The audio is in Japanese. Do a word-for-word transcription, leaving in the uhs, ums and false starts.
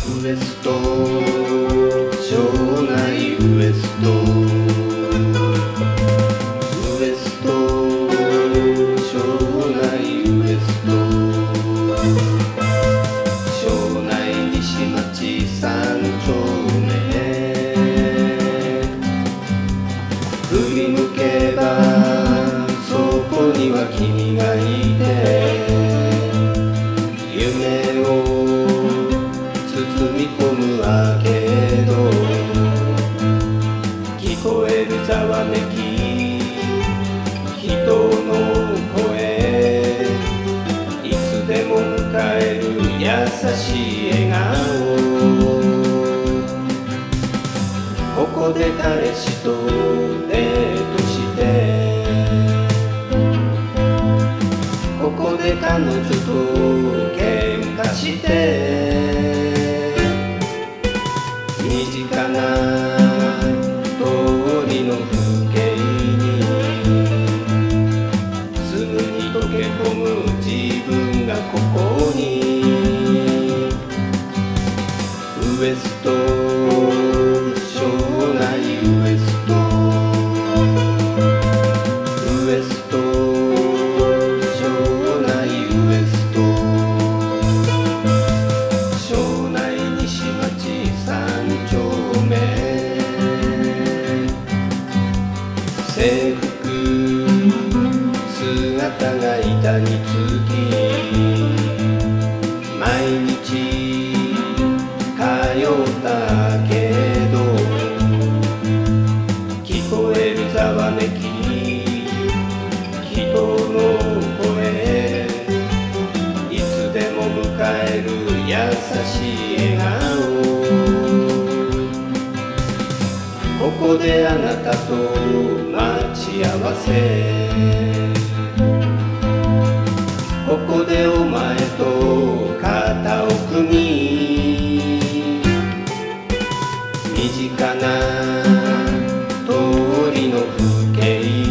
ウエスト庄内ウエストウエスト庄内ウエスト庄内西町三丁目振り向けばそこには君がいて夢を包み込むあけど聞こえるざわめき人の声いつでも迎える優しい笑顔ここで彼氏とデートしてここで彼女と喧嘩して身近な通りの風景にすぐに溶け込む自分がここにウエスト庄内ウエストウエスト庄内ウエスト庄内西町三丁目制服姿が板につき毎日通ったけど聞こえるざわめき人の声いつでも迎える優しい笑顔ここであなたと待ち合わせここでお前と肩を組み身近な通りの風景